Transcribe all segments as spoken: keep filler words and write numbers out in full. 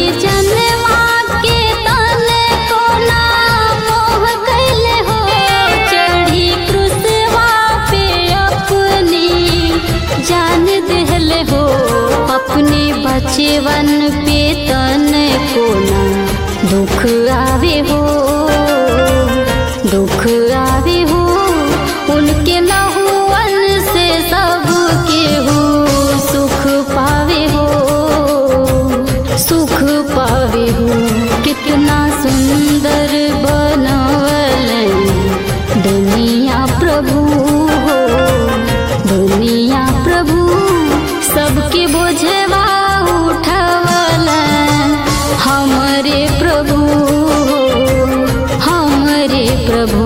जनवा के तने को ना मोह कैले हो, चढ़ी क्रूसवा पे अपनी जान देले हो। अपने बचवन पे तने को ना दुख आवे हो, दुख आवे हो। उनके लहुअन से सब केहू सुख पावे हो, सुख पावे हो। कितना सुंदर बनवल दुनिया प्रभु हो, दुनिया प्रभु सबके बोझवा उठावल हमरे प्रभु हो, हमरे प्रभु।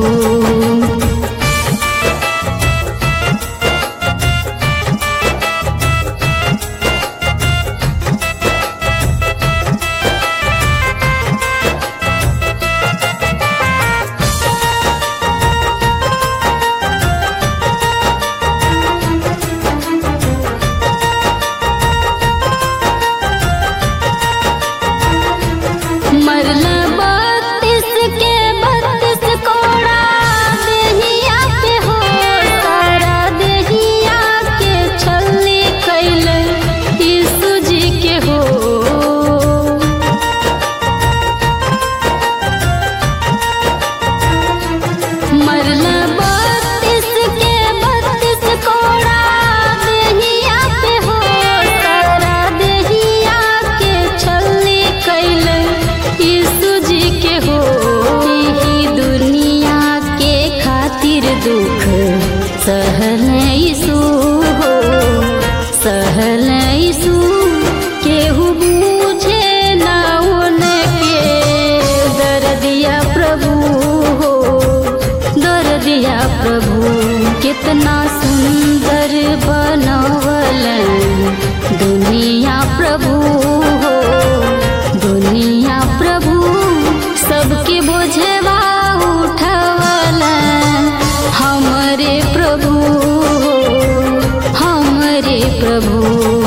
मरला बत्तीस के बत्तीस कोड़ा देहिया पे हो, सारा देहिया के छलनी कैले यीशु जी के हो। मरला बत्तीस के बत्तीस कोड़ा देहिया पे हो, सारा देहिया के छलनी कैले यीशु जी के हो। यही दुनिया के खातिर दुख सहल यीशु हो, सहल यीशु। केहू बूझे ना उनके दर्दिया प्रभु हो, दर्दिया प्रभु। कितना सुंदर बनवल दुनिया प्रभु हो, दुनिया प्रभु सबके बोझवा उठावल हमरे प्रभु हो, हमरे प्रभु।